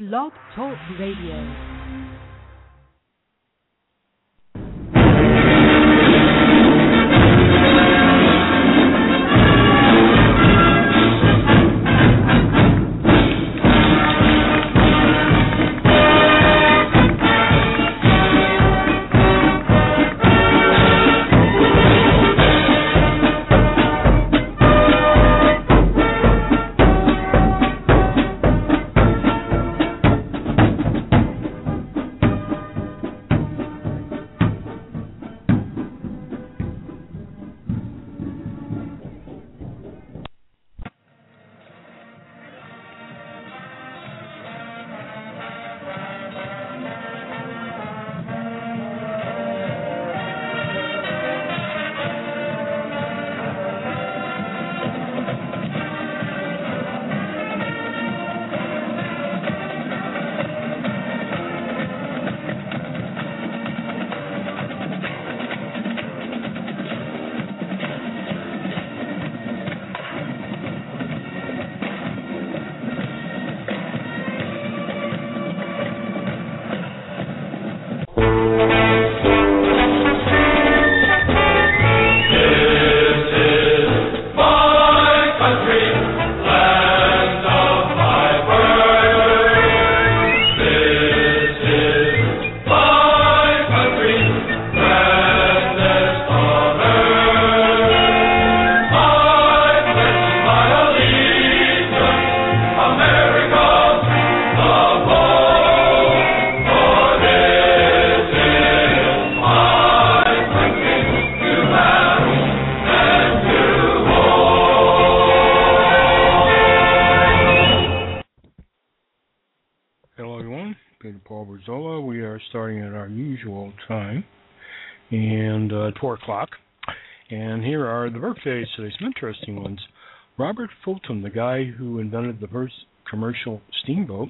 Blog Talk Radio. Starting at our usual time, and 4 o'clock. And here are the birthdays today, some interesting ones. Robert Fulton, the guy who invented the first commercial steamboat.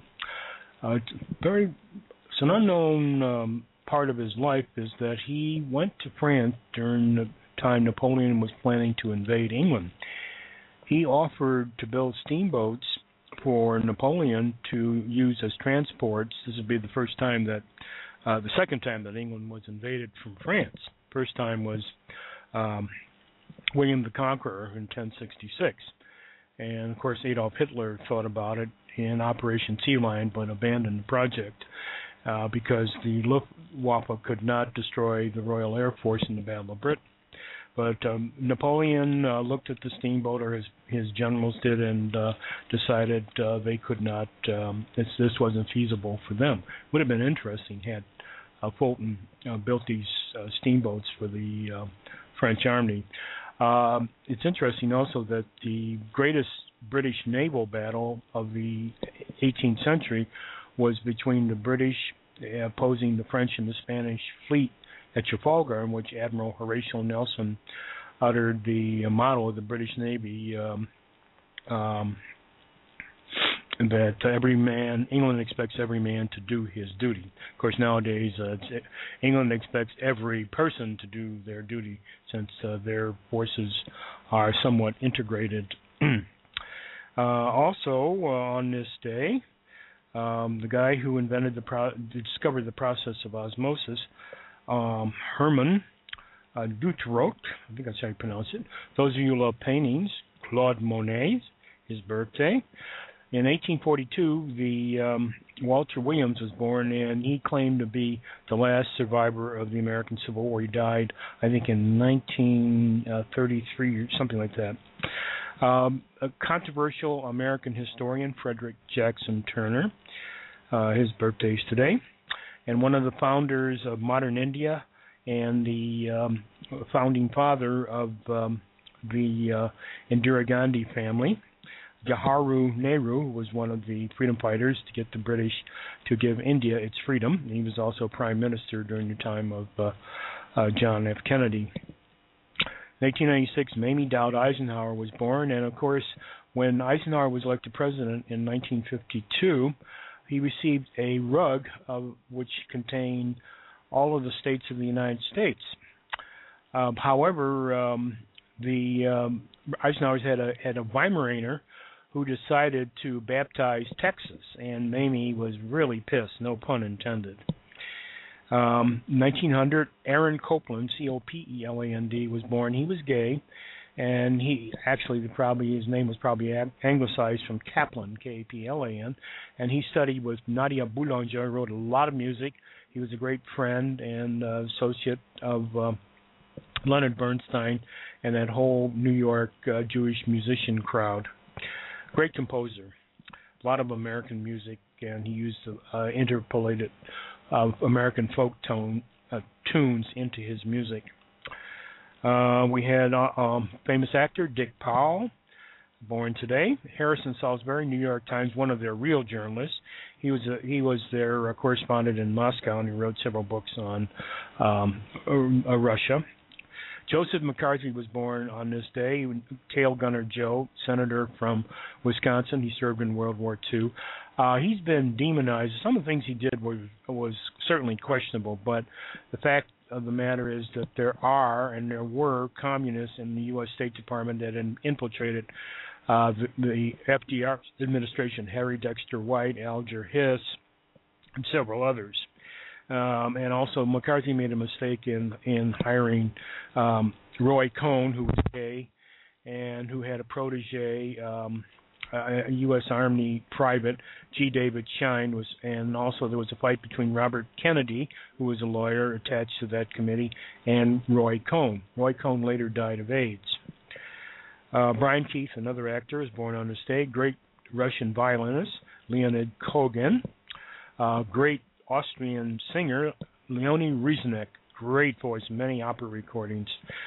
It's an unknown part of his life is that he went to France during the time Napoleon was planning to invade England. He offered to build steamboats for Napoleon to use as transports. This would be the first time that the second time that England was invaded from France. First time was William the Conqueror in 1066. And, of course, Adolf Hitler thought about it in Operation Sea Lion, but abandoned the project because the Luftwaffe could not destroy the Royal Air Force in the Battle of Britain. But Napoleon looked at the steamboat, or his generals did, and decided they could not, this wasn't feasible for them. Would have been interesting had Fulton built these steamboats for the French army. It's interesting also that the greatest British naval battle of the 18th century was between the British opposing the French and the Spanish fleet at Trafalgar, in which Admiral Horatio Nelson uttered the motto of the British Navy that England expects every man to do his duty. Of course, nowadays, England expects every person to do their duty, since their forces are somewhat integrated. Also, on this day, the guy who discovered the process of osmosis, Hermann Dutroux, I think that's how you pronounce it. Those of you who love paintings, Claude Monet, his birthday. In 1842, Walter Williams was born, and he claimed to be the last survivor of the American Civil War. He died, I think, in 1933 or something like that. A controversial American historian, Frederick Jackson Turner, his birthday is today. And one of the founders of modern India and the founding father of the Indira Gandhi family, Jawaharlal Nehru, was one of the freedom fighters to get the British to give India its freedom. He was also prime minister during the time of John F. Kennedy. In 1896, Mamie Dowd Eisenhower was born, and of course, when Eisenhower was elected president in 1952, he received a rug which contained all of the states of the United States. However, the Eisenhower's had a Weimaraner who decided to baptize Texas, and Mamie was really pissed, no pun intended. 1900, Aaron Copland, Copeland, was born. He was gay, and he actually his name was probably anglicized from Kaplan, Kaplan, and he studied with Nadia Boulanger, wrote a lot of music. He was a great friend and associate of Leonard Bernstein and that whole New York Jewish musician crowd. Great composer, a lot of American music, and he used interpolated American folk tunes into his music. We had famous actor Dick Powell, born today. Harrison Salisbury, New York Times, one of their real journalists. He was their correspondent in Moscow, and he wrote several books on Russia. Joseph McCarthy was born on this day. Tail Gunner Joe, senator from Wisconsin. He served in World War II. He's been demonized. Some of the things he did was certainly questionable, but the fact of the matter is that there were communists in the U.S. State Department that had infiltrated the FDR administration, Harry Dexter White, Alger Hiss, and several others. And also McCarthy made a mistake in hiring Roy Cohn, who was gay and who had a protege, a U.S. Army private, G. David Shine, and also there was a fight between Robert Kennedy, who was a lawyer attached to that committee, and Roy Cohn. Roy Cohn later died of AIDS. Brian Keith, another actor, was born on this day. Great Russian violinist, Leonid Kogan. Great Austrian singer, Leonie Rieseneck, great voice, many opera recordings.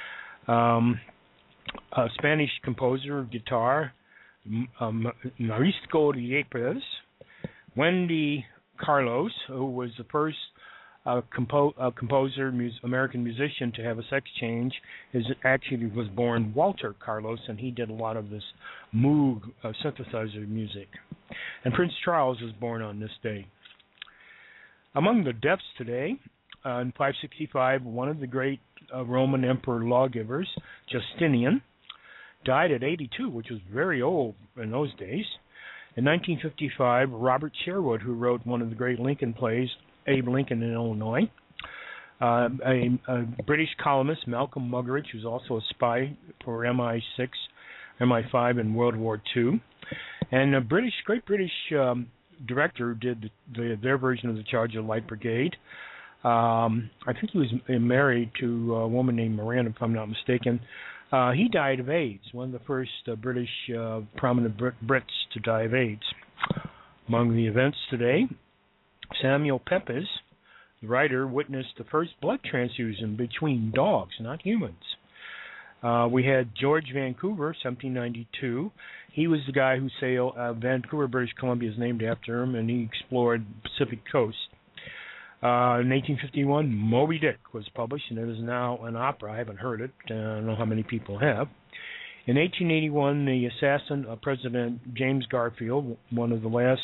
Spanish composer of guitar, Marisco Yepes. Wendy Carlos, who was the first composer, American musician to have a sex change, actually was born Walter Carlos, and he did a lot of this Moog synthesizer music. And Prince Charles was born on this day. Among the deaths today, in 565, one of the great Roman emperor lawgivers, Justinian, died at 82, which was very old in those days. In 1955, Robert Sherwood, who wrote one of the great Lincoln plays, Abe Lincoln in Illinois. A British columnist, Malcolm Muggeridge, who's also a spy for MI5 in World War II. And a great British director did their version of The Charge of the Light Brigade. I think he was married to a woman named Miranda, if I'm not mistaken. He died of AIDS, one of the first British prominent Brits to die of AIDS. Among the events today, Samuel Pepys, the writer, witnessed the first blood transfusion between dogs, not humans. We had George Vancouver, 1792. He was the guy who sailed Vancouver, British Columbia is named after him, and he explored the Pacific coast. In 1851, Moby Dick was published, and it is now an opera. I haven't heard it. I don't know how many people have. In 1881, the assassin of President James Garfield, one of the last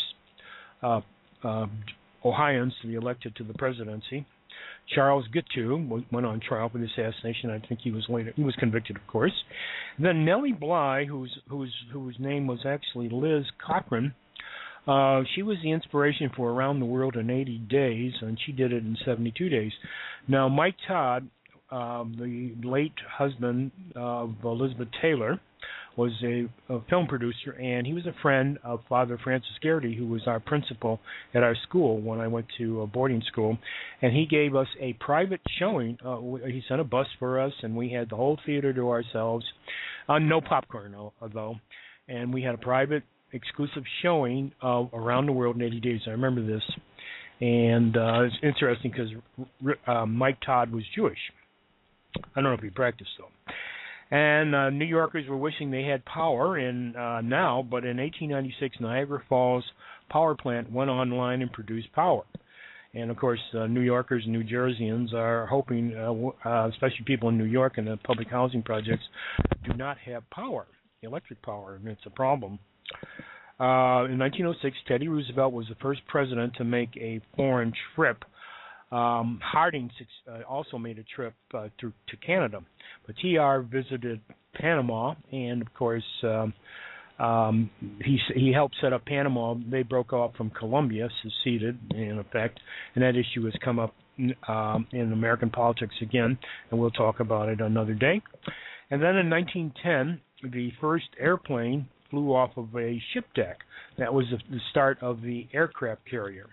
Ohioans to be elected to the presidency, Charles Guiteau went on trial for the assassination. I think he was convicted, of course. And then Nellie Bly, whose name was actually Liz Cochran, she was the inspiration for Around the World in 80 Days, and she did it in 72 days. Now, Mike Todd, the late husband of Elizabeth Taylor, was a film producer, and he was a friend of Father Francis Garrity, who was our principal at our school when I went to boarding school, and he gave us a private showing. He sent a bus for us, and we had the whole theater to ourselves. No popcorn, though, and we had a private, exclusive showing of Around the World in 80 Days. I remember this, and it's interesting because Mike Todd was Jewish. I don't know if he practiced, though. And New Yorkers were wishing they had power now, but in 1896, Niagara Falls power plant went online and produced power. And, of course, New Yorkers and New Jerseyans are hoping, especially people in New York and the public housing projects, do not have power, electric power, and it's a problem. In 1906, Teddy Roosevelt was the first president to make a foreign trip. Harding also made a trip to Canada. But TR visited Panama, and, of course, He helped set up Panama. They broke off from Colombia, seceded in effect, and that issue has come up in American politics again, and we'll talk about it another day. And then in 1910, the first airplane flew off of a ship deck. That was the start of the aircraft carrier.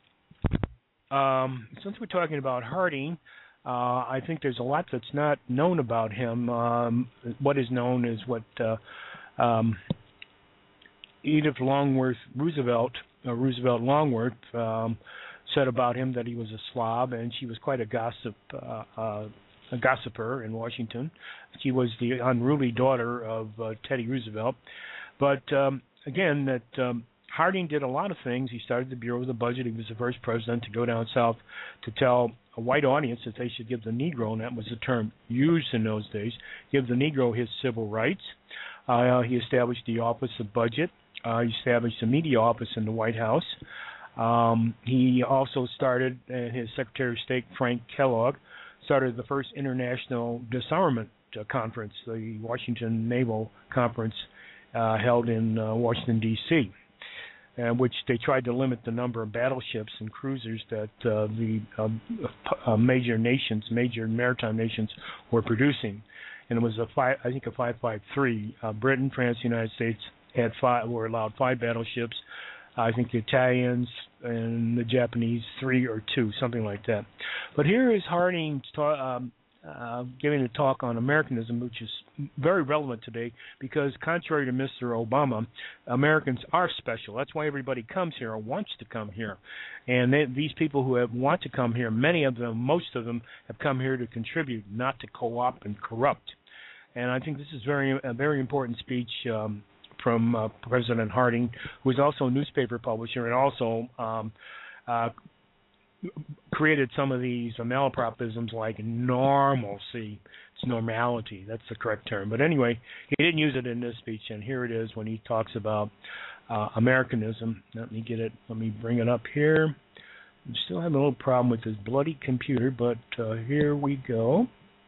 Since we're talking about Harding, I think there's a lot that's not known about him. What is known is what Edith Longworth Roosevelt Longworth, said about him, that he was a slob, and she was quite a gossiper in Washington. She was the unruly daughter of Teddy Roosevelt. But again, that Harding did a lot of things. He started the Bureau of the Budget. He was the first president to go down south to tell a white audience that they should give the Negro, and that was the term used in those days, give the Negro his civil rights. He established the Office of Budget. He established the media office in the White House. He also started, his Secretary of State, Frank Kellogg, started the first international disarmament conference, the Washington Naval Conference, held in Washington, D.C., which they tried to limit the number of battleships and cruisers that the major maritime nations were producing. And it was a 553. Britain, France, the United States were allowed 5 battleships. I think the Italians and the Japanese 3 or 2, something like that. But here is Harding giving a talk on Americanism, which is very relevant today because, contrary to Mr. Obama, Americans are special. That's why everybody comes here or wants to come here. And these people who want to come here, many of them, most of them, have come here to contribute, not to co-opt and corrupt. And I think this is a very important speech from President Harding, who is also a newspaper publisher and also created some of these malapropisms like normalcy. It's normality. That's the correct term. But anyway, he didn't use it in this speech, and here it is when he talks about Americanism. Let me get it. Let me bring it up here. I'm still having a little problem with this bloody computer, but here we go.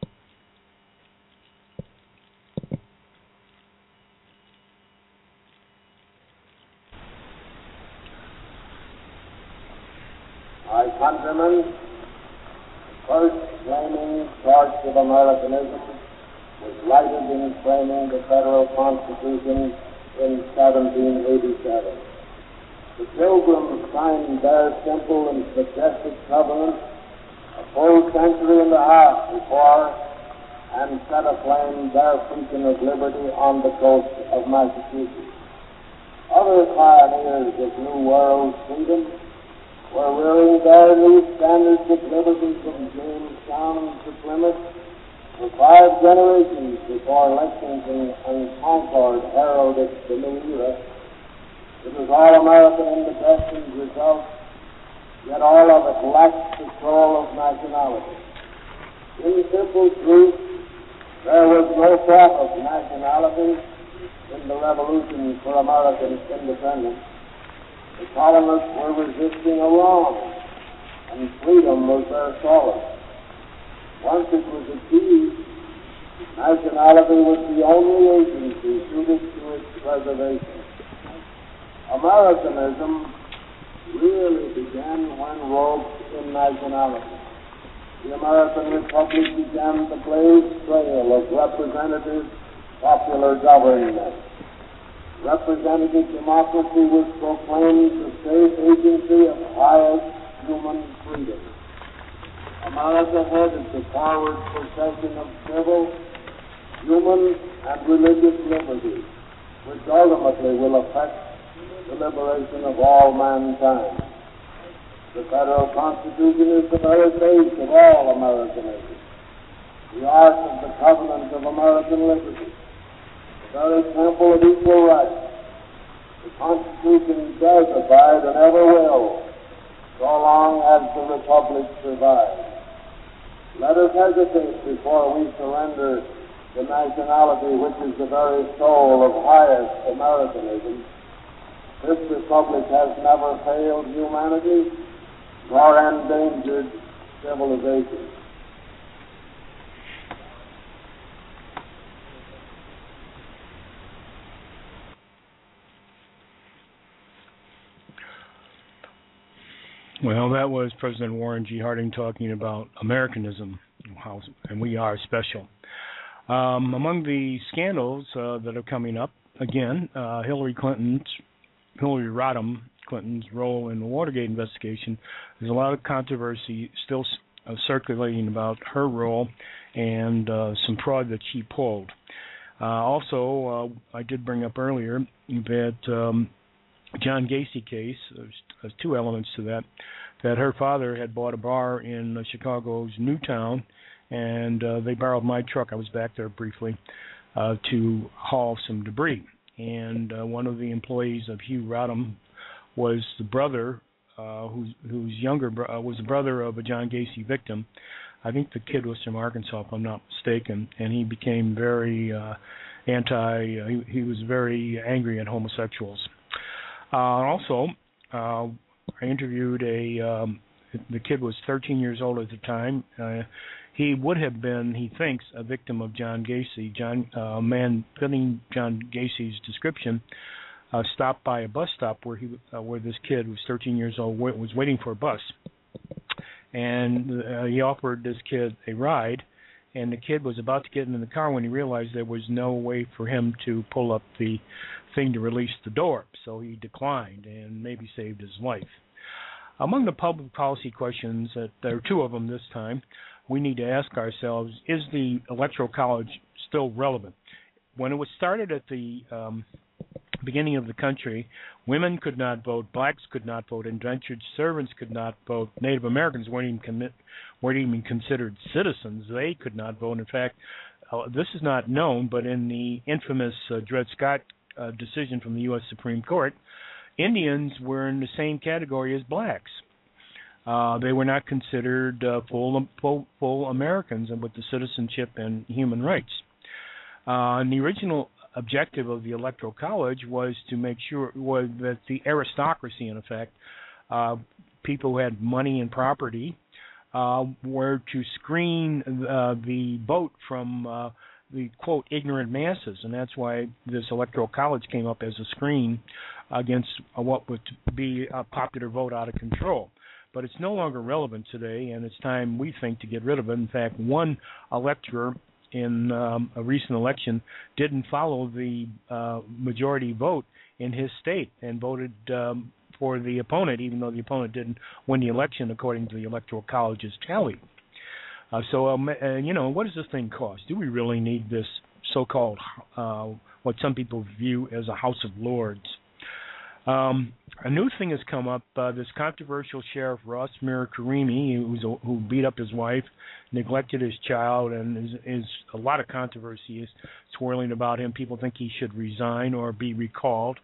My countrymen, the first flaming torch of Americanism was lighted in framing the Federal Constitution in 1787. The Pilgrims signed their simple and majestic covenant a full century and a half before and set aflame their beacon of liberty on the coast of Massachusetts. Other pioneers of New World freedom were rearing their new standards of liberty from Jamestown to Plymouth for 5 generations before Lexington and Concord heralded the new era. It was all American in the best result, yet all of it lacked the soul of nationality. In simple truth, there was no thought of nationality in the revolution for American independence. The colonists were resisting a wrong, and freedom was their solace. Once it was achieved, nationality was the only agency suited to its preservation. Americanism really began when robed in nationality. The American Republic began the blaze trail of representative popular government. Representative democracy was proclaimed the safe agency of highest human freedom. America headed the forward procession of civil, human, and religious liberty, which ultimately will affect the liberation of all mankind. The Federal Constitution is the very base of all Americanism, the ark of the covenant of American liberty, the very temple of equal rights. The Constitution does abide and ever will, so long as the Republic survives. Let us hesitate before we surrender the nationality which is the very soul of highest Americanism. This Republic has never failed humanity nor endangered civilization. Well, that was President Warren G. Harding talking about Americanism, and we are special. Among the scandals that are coming up, again, Hillary Rodham Clinton's role in the Watergate investigation. There's a lot of controversy still circulating about her role and some fraud that she pulled. Also, I did bring up earlier that John Gacy case, there's two elements to that her father had bought a bar in Chicago's Newtown, and they borrowed my truck. I was back there briefly to haul some debris. And one of the employees of Hugh Rodham was the brother, whose younger was the brother of a John Gacy victim. I think the kid was from Arkansas, if I'm not mistaken, and he became very he was very angry at homosexuals. Also, I interviewed the kid was 13 years old at the time. He would have been, he thinks, a victim of John Gacy. A man fitting John Gacy's description stopped by a bus stop where this kid, who was 13 years old, was waiting for a bus. And he offered this kid a ride, and the kid was about to get in the car when he realized there was no way for him to pull up the thing to release the door. So he declined and maybe saved his life. Among the public policy questions, there are two of them this time, we need to ask ourselves, is the Electoral College still relevant? When it was started at the beginning of the country, women could not vote, blacks could not vote, indentured servants could not vote, Native Americans weren't even considered citizens. They could not vote. In fact, this is not known, but in the infamous Dred Scott decision from the U.S. Supreme Court, Indians were in the same category as blacks. They were not considered full Americans and with the citizenship and human rights. And the original objective of the Electoral College was to make sure that the aristocracy, in effect, people who had money and property, were to screen the vote from the, quote, ignorant masses. And that's why this Electoral College came up as a screen against what would be a popular vote out of control. But it's no longer relevant today, and it's time, we think, to get rid of it. In fact, one elector in a recent election didn't follow the majority vote in his state and voted for the opponent, even though the opponent didn't win the election according to the Electoral College's tally. What does this thing cost? Do we really need this so-called, what some people view as a House of Lords? A new thing has come up. This controversial sheriff, Ross Karimi, who beat up his wife, neglected his child, and is a lot of controversy is swirling about him. People think he should resign or be recalled.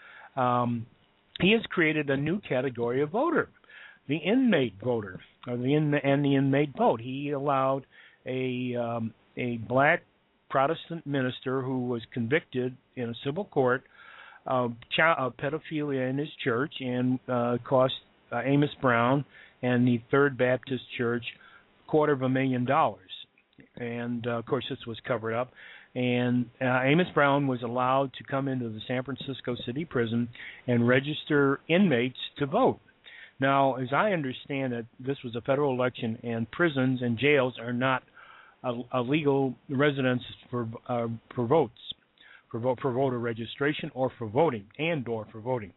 He has created a new category of voter, the inmate voter, or the inmate vote. He allowed a black Protestant minister who was convicted in a civil court of pedophilia in his church and cost Amos Brown and the Third Baptist Church $250,000. And, of course, this was covered up. And Amos Brown was allowed to come into the San Francisco City Prison and register inmates to vote. Now, as I understand it, this was a federal election, and prisons and jails are not a legal residence for votes. For voter registration or for voting, and/or for voting.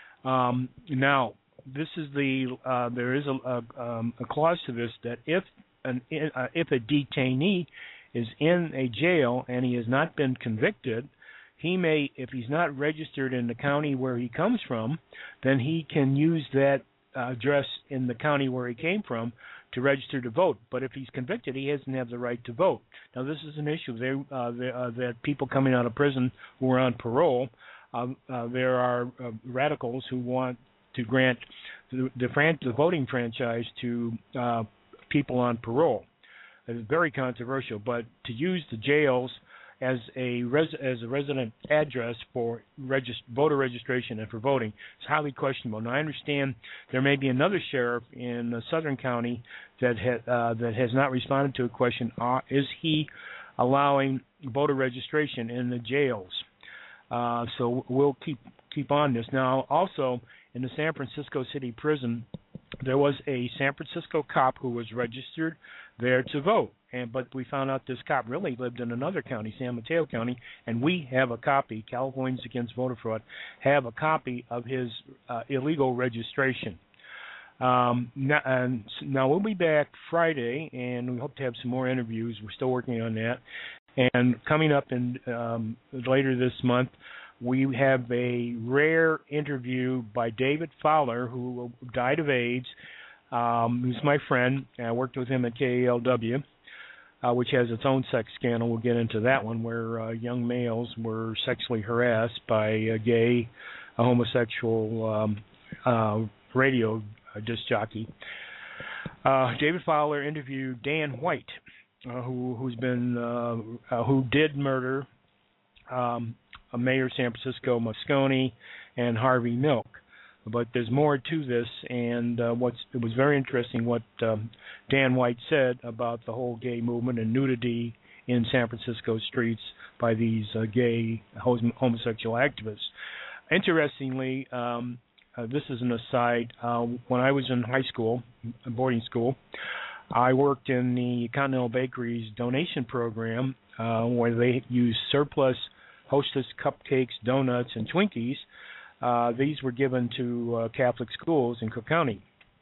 Now, this is there is a clause to this that if a detainee is in a jail and he has not been convicted, he may, if he's not registered in the county where he comes from, then he can use that address in the county where he came from to register to vote. But if he's convicted, he doesn't have the right to vote. Now, this is an issue. That people coming out of prison who are on parole, there are radicals who want to grant the voting franchise to people on parole. It's very controversial. But to use the jails as a resident address for voter registration and for voting is highly questionable. Now, I understand there may be another sheriff in Southern County that has not responded to a question: is he allowing voter registration in the jails? So we'll keep on this. Now, also in the San Francisco City Prison, there was a San Francisco cop who was registered there to vote. But we found out this cop really lived in another county, San Mateo County, and we have a copy, Californians Against Voter Fraud, have a copy of his illegal registration. Now we'll be back Friday, and we hope to have some more interviews. We're still working on that. And coming up in later this month, we have a rare interview by David Fowler, who died of AIDS. He's my friend. I worked with him at KALW, which has its own sex scandal. We'll get into that one, where young males were sexually harassed by a gay, homosexual radio disc jockey. David Fowler interviewed Dan White, who did murder Mayor of San Francisco Moscone and Harvey Milk. But there's more to this, and it was very interesting what Dan White said about the whole gay movement and nudity in San Francisco streets by these gay homosexual activists. Interestingly, this is an aside. When I was in high school, boarding school, I worked in the Continental Bakery's donation program, where they used surplus Hostess cupcakes, donuts, and Twinkies. These were given to Catholic schools in Cook County.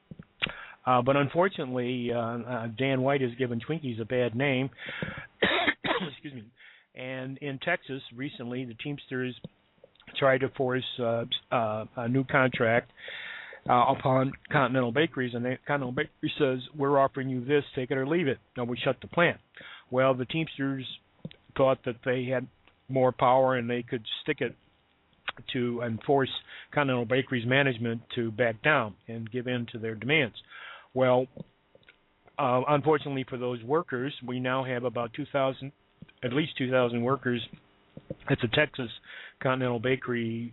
But unfortunately, Dan White has given Twinkies a bad name. Excuse me. And in Texas, recently, the Teamsters tried to force a new contract upon Continental Bakeries, and Continental Bakery says, we're offering you this, take it or leave it. No, we shut the plant. Well, the Teamsters thought that they had more power and they could stick it to enforce Continental Bakery's management to back down and give in to their demands. Well, unfortunately for those workers, we now have about at least 2,000 workers at the Texas Continental Bakery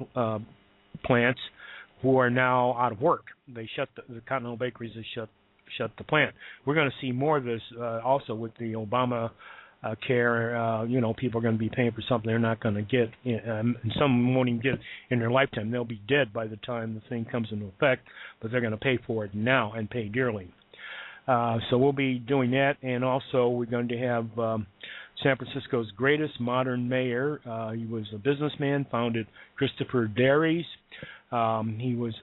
plants who are now out of work. They shut the Continental Bakeries has shut the plant. We're going to see more of this also with the Obama care. People are going to be paying for something they're not going to get, and some won't even get in their lifetime. They'll be dead by the time the thing comes into effect, but they're going to pay for it now and pay dearly. So we'll be doing that, and also we're going to have San Francisco's greatest modern mayor. He was a businessman, founded Christopher Dairies. He was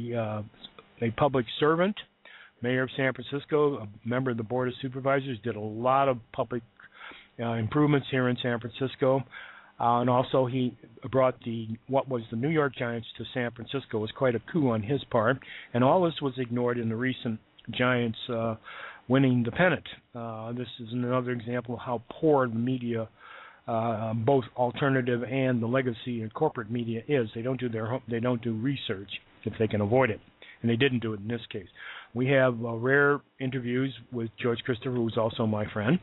a public servant, mayor of San Francisco, a member of the Board of Supervisors, did a lot of public improvements here in San Francisco. And also he brought what was the New York Giants to San Francisco. It was quite a coup on his part. And all this was ignored in the recent Giants winning the pennant. This is another example of how poor the media, both alternative and the legacy and corporate media, is. They don't do research if they can avoid it, and they didn't do it in this case. We have rare interviews with George Christopher, who's also my friend,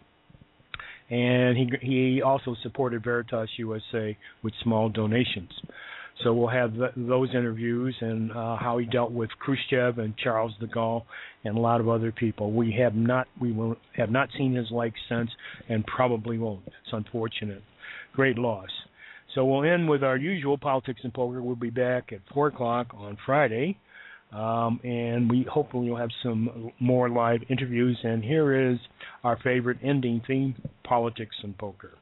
and he also supported Veritas USA with small donations. So we'll have those interviews and how he dealt with Khrushchev and Charles de Gaulle and a lot of other people. We will have not seen his like since, and probably won't. It's unfortunate. Great loss. So we'll end with our usual Politics and Poker. We'll be back at 4 o'clock on Friday, and we hopefully will have some more live interviews. And here is our favorite ending theme, Politics and Poker.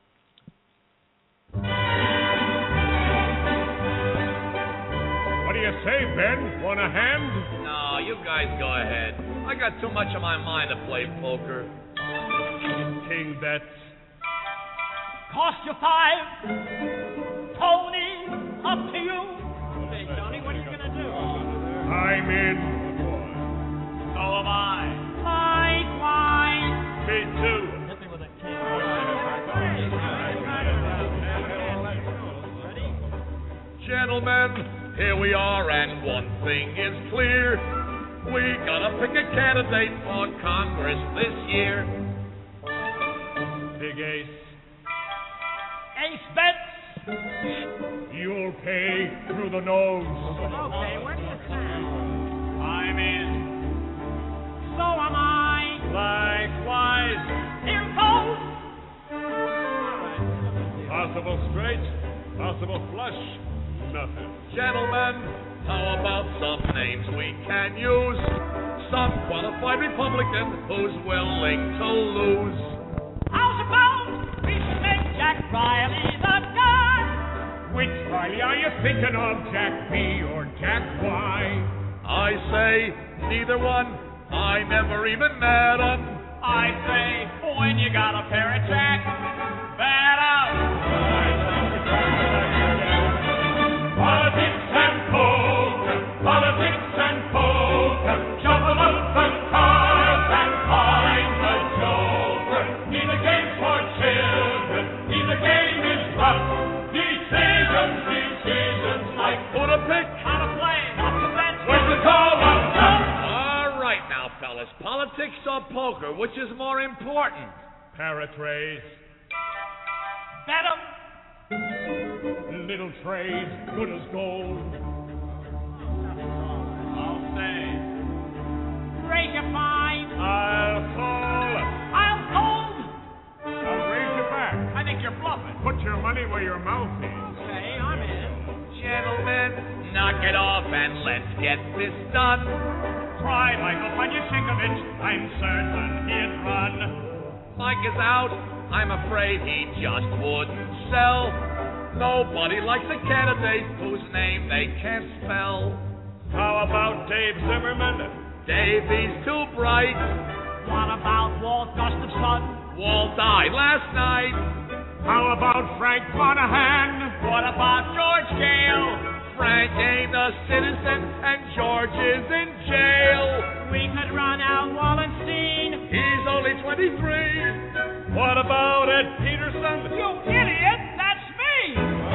What do you say, Ben? Want a hand? No, you guys go ahead. I got too much on my mind to play poker. King bets. Cost you 5. Tony, up to you. Hey, Tony, what are you going to do? I'm in. So am I. Likewise. Me too. Hit me with a king. Ready? Gentlemen, here we are, and one thing is clear. We gotta pick a candidate for Congress this year. Big Ace. Ace bets. You'll pay through the nose. Okay, where do you stand? I'm in. So am I. Likewise. Here goes. Possible straight, possible flush, nothing. Gentlemen, how about some names we can use? some qualified Republican who's willing to lose. How's about we should make Jack Riley the guy? Which Riley are you thinking of, Jack B or Jack Y? I say neither one. I never even met 'em. I say when you got a pair of Jack, bet up. Politics and poker, politics and poker, shuffle up the cards and find the joker. Neither game's for children, neither game is rough. Decisions like Who to pick? How to play, how to bet. where's the call of love? All right now, fellas. Politics or poker, which is more important? Paratrays, Bet 'em. little trade, good as gold. I'll say. Raise your fine. I'll call, I'll hold. I'll raise you back. I think you're bluffing. Put your money where your mouth is. Okay, I'm in. Gentlemen, knock it off and let's get this done. Try Michael Panyachikovich. I'm certain he'd run. Mike is out. I'm afraid he just wouldn't sell. Nobody likes a candidate whose name they can't spell. How about Dave Zimmerman? Davey's too bright. What about Walt Gustafson? Walt died last night. How about Frank Monahan? What about George Gale? Frank ain't a citizen and George is in jail. We could run out Wallenstein. He's only 23. What about Ed Peterson? You idiot! That's me!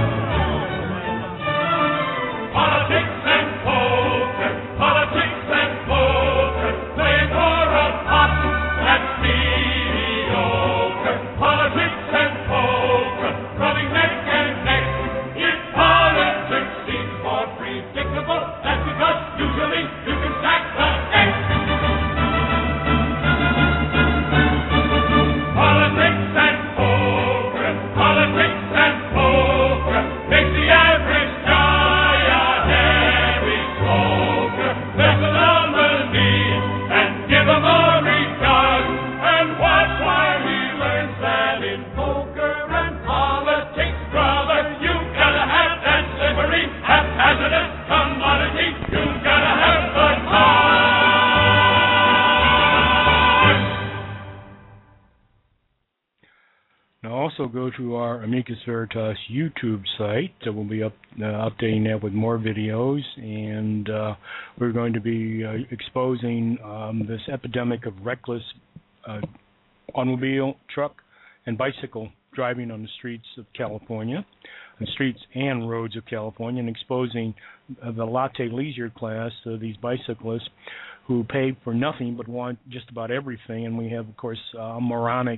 Politics and poker, politics and poker, playing for a pot that's mediocre. Politics and poker, running neck and neck. If politics seems more predictable, that's because usually you can stack the deck. Politics and poker, politics and poker, makes the average guy a heavy smoker. There's a nominee and give him a regard, and watch while he learns that in poker and politics, brother, you gotta have that slippery, haphazardous commodity. You gotta have the card. Now also go to our Amicus Veritas YouTube site. We'll be updating that with more videos, and we're going to be exposing this epidemic of reckless automobile, truck, and bicycle driving on the streets of California, the streets and roads of California, and exposing the latte leisure class, these bicyclists who pay for nothing but want just about everything. And we have, of course, a moronic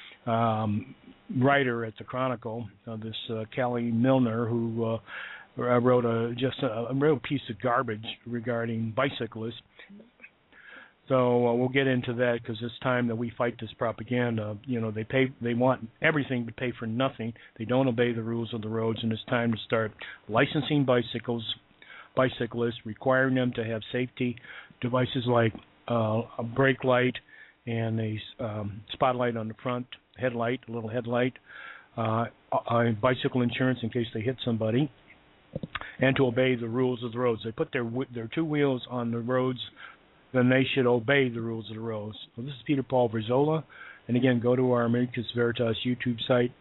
writer at the Chronicle, this Callie Milner, who wrote a real piece of garbage regarding bicyclists. So we'll get into that because it's time that we fight this propaganda. You know, they want everything but pay for nothing. They don't obey the rules of the roads, and it's time to start licensing bicyclists, requiring them to have safety devices like a brake light and a spotlight on the front headlight, a little headlight, bicycle insurance in case they hit somebody, and to obey the rules of the roads. They put their two wheels on the roads, then they should obey the rules of the roads. Well, this is Peter Paul Verzola, and again, go to our Amicus Veritas YouTube site,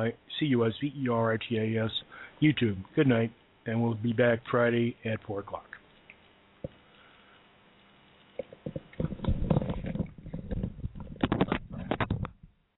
AMICUSVERITAS YouTube. Good night, and we'll be back Friday at 4 o'clock.